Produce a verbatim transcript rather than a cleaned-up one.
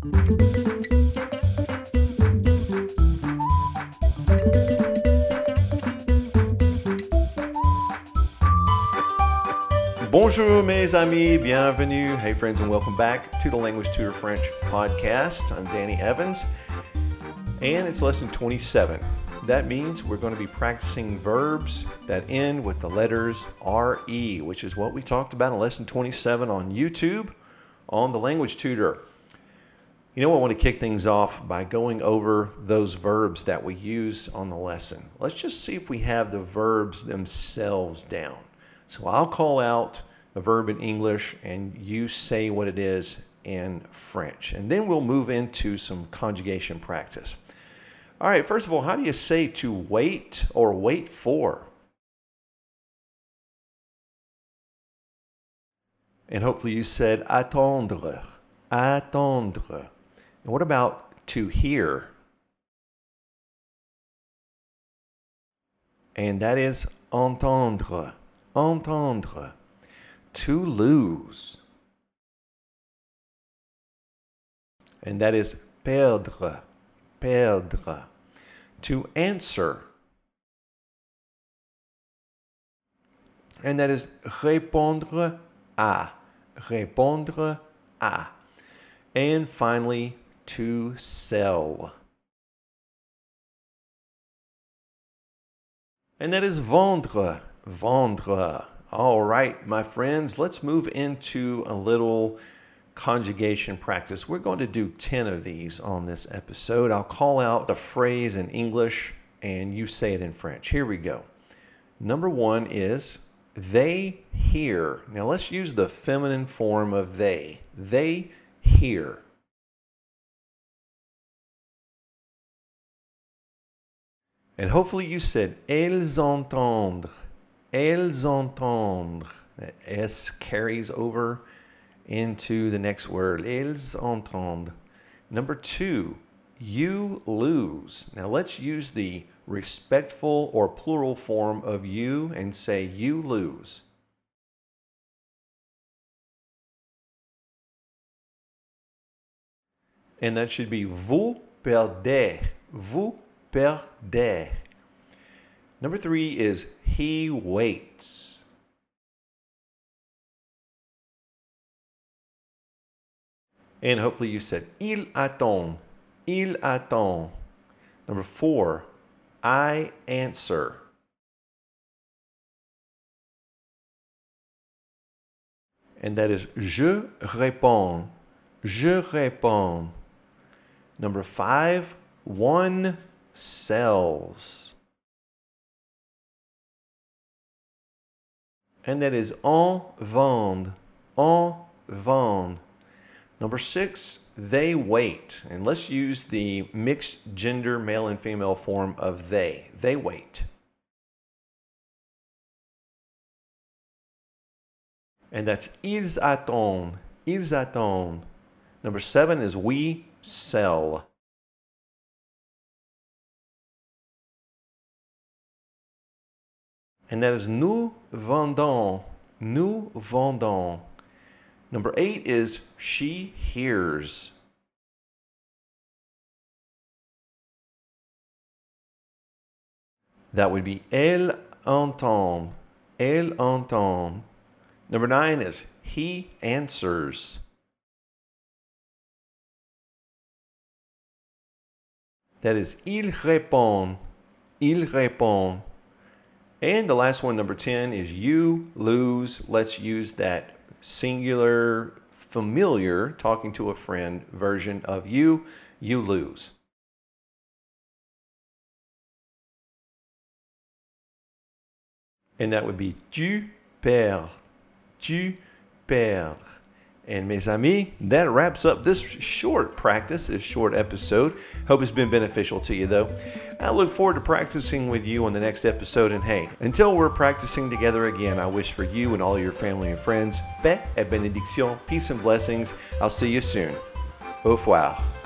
Bonjour mes amis, bienvenue. Hey friends, and welcome back to the Language Tutor French podcast. I'm Danny Evans, and it's lesson twenty-seven. That means we're going to be practicing verbs that end with the letters R E, which is what we talked about in lesson twenty-seven on YouTube on the Language Tutor. You know, I want to kick things off by going over those verbs that we use on the lesson. Let's just see if we have the verbs themselves down. So I'll call out a verb in English and you say what it is in French. And then we'll move into some conjugation practice. All right, first of all, how do you say to wait or wait for? And hopefully you said attendre, attendre. And what about to hear? And that is entendre. Entendre. To lose. And that is perdre. Perdre. To answer. And that is répondre à. Répondre à. And finally, to sell. And that is vendre. Vendre. All right, my friends, let's move into a little conjugation practice. We're going to do ten of these on this episode. I'll call out the phrase in English and you say it in French. Here we go. Number one is they hear. Now let's use the feminine form of they. They hear. And hopefully you said elles entendent. Elles entendent. The S carries over into the next word. Elles entendent. Number two, you lose. Now let's use the respectful or plural form of you and say you lose. And that should be vous perdez. Vous perdez. Number three is he waits. And hopefully you said il attend. Il attend. Number four, I answer. And that is je réponds. Je réponds. Number five, one sells. And that is on vend. On vend. Number six, they wait. And let's use the mixed gender male and female form of they. They wait. And that's ils attendent. Ils attendent. Number seven is we sell. And that is nous vendons. Nous vendons. Number eight is she hears. That would be elle entend. Elle entend. Number nine is he answers. That is il répond. Il répond. And the last one, number ten, is you lose. Let's use that singular, familiar, talking to a friend version of you. You lose. And that would be tu perds. Tu perds. And mes amis, that wraps up this short practice, this short episode. Hope it's been beneficial to you, though. I look forward to practicing with you on the next episode. And hey, until we're practicing together again, I wish for you and all your family and friends, paix et bénédiction, peace and blessings. I'll see you soon. Au revoir.